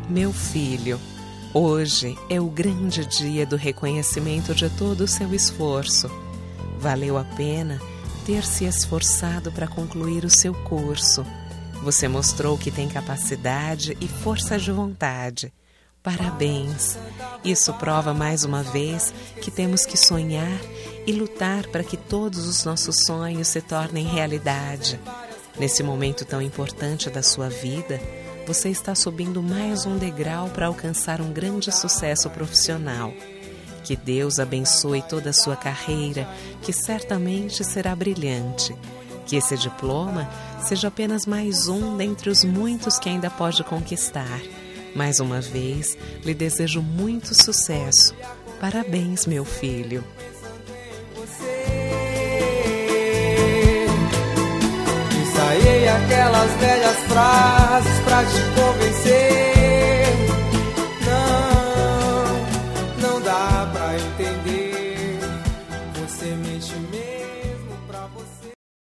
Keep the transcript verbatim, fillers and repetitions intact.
Meu filho, hoje é o grande dia do reconhecimento de todo o seu esforço. Valeu a pena ter se esforçado para concluir o seu curso. Você mostrou que tem capacidade e força de vontade. Parabéns! Isso prova mais uma vez que temos que sonhar e lutar para que todos os nossos sonhos se tornem realidade. Nesse momento tão importante da sua vida, você está subindo mais um degrau para alcançar um grande sucesso profissional. Que Deus abençoe toda a sua carreira, que certamente será brilhante. Que esse diploma seja apenas mais um dentre os muitos que ainda pode conquistar. Mais uma vez, lhe desejo muito sucesso. Parabéns, meu filho. Ensaiei aquelas velhas frases pra te convencer.